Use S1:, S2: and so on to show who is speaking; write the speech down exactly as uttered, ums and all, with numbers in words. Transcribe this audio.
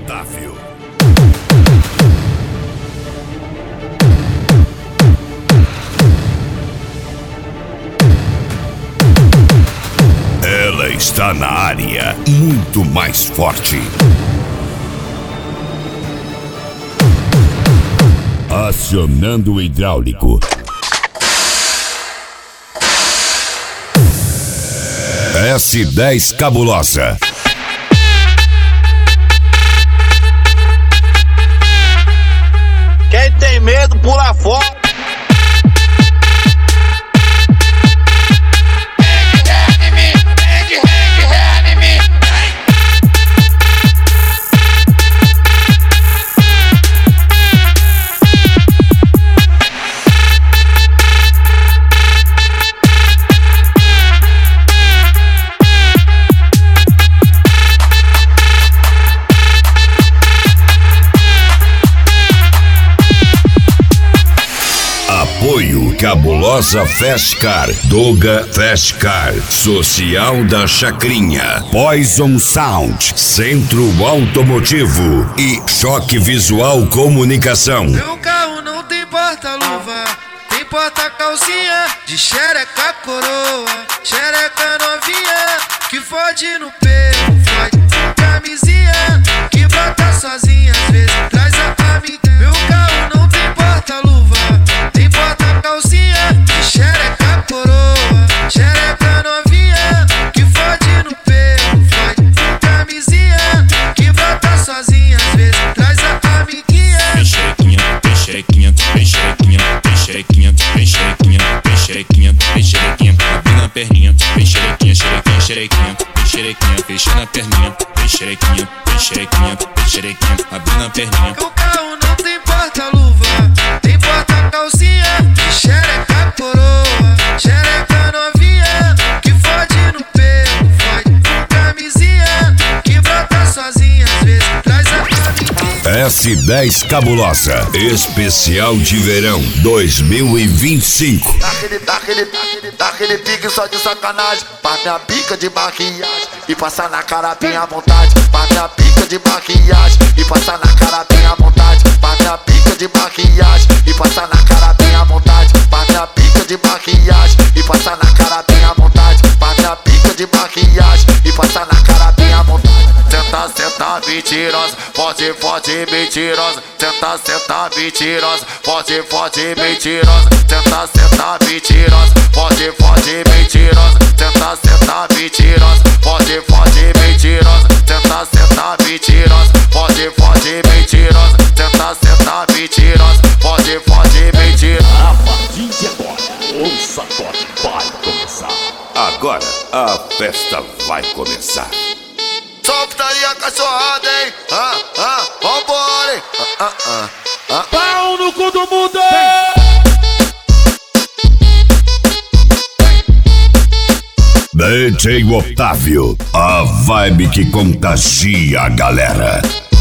S1: Otávio. Ela está na área, muito mais forte. Acionando o hidráulico. S dez Cabulosa.
S2: Quem tem medo, pula fora.
S1: Apoio Cabulosa Festcar, Doga Festcar, Social da Chacrinha, Poison Sound, Centro Automotivo e Choque Visual Comunicação.
S3: Meu carro não tem porta-luva, tem porta-calcinha, de xereca coroa, xereca novinha, que fode no peito, fode camisinha, que brota sozinha, às vezes traz a amiga. Meu carro não tem porta-luva, tem porta-calcinha, de xereca coroa, xereca novinha, que fode no peito, fode camisinha, que brota sozinha, às vezes traz a amiguinha.
S4: Vem xerequinha, vem xerequinha, vem xerequinha, vem xerequinha, vem xerequinha, vem xerequinha, vem xerequinha, abrindo a perninha, vem xerequinha, xerequinha, xerequinha, vem xerequinha, fechando a perninha, vem xerequinha, vem xerequinha, vem xerequinha, abrindo a perninha.
S3: O carro não tem porta-luva, tem porta-calcinha, de xereca coroa, xereca novinha, que fode no pelo, fode camisinha, que brota sozinha, às vezes traz a amiguinha.
S1: S dez Cabulosa, especial de verão dois mil e vinte e cinco.
S5: Daquele, daquele, daquele, daquele pique só de sacanagem, pra minha pica de maquiagem e passar na cara bem à vontade. Pra minha pica de maquiagem e passar na cara bem à vontade. Pra minha pica de maquiagem e passar na cara bem à vontade. Pra minha pica de maquiagem e passar na cara bem à vontade. Pra minha pica de maquiagem e passar na cara bem à vontade. Senta, senta, mentirosa, pode, pode, mentirosa. Senta, senta, mentirosa, pode, pode, mentirosa. Senta, senta, mentirosa, pode, pode, mentirosa. Senta, senta, mentirosa, pode, pode, mentirosa. Senta, senta, mentirosa, pode, pode, mentirosa. Senta, senta, mentirosa, pode, pode, mentirosa.
S1: A partir de agora, o sacode vai começar. Agora a festa vai começar.
S5: Só putaria cachorrada, hein? Ah, ah, vambora, hein? Ah, ah, ah, ah.
S6: Pau no cu do mundo!
S1: D J Otávio, a vibe que contagia a galera.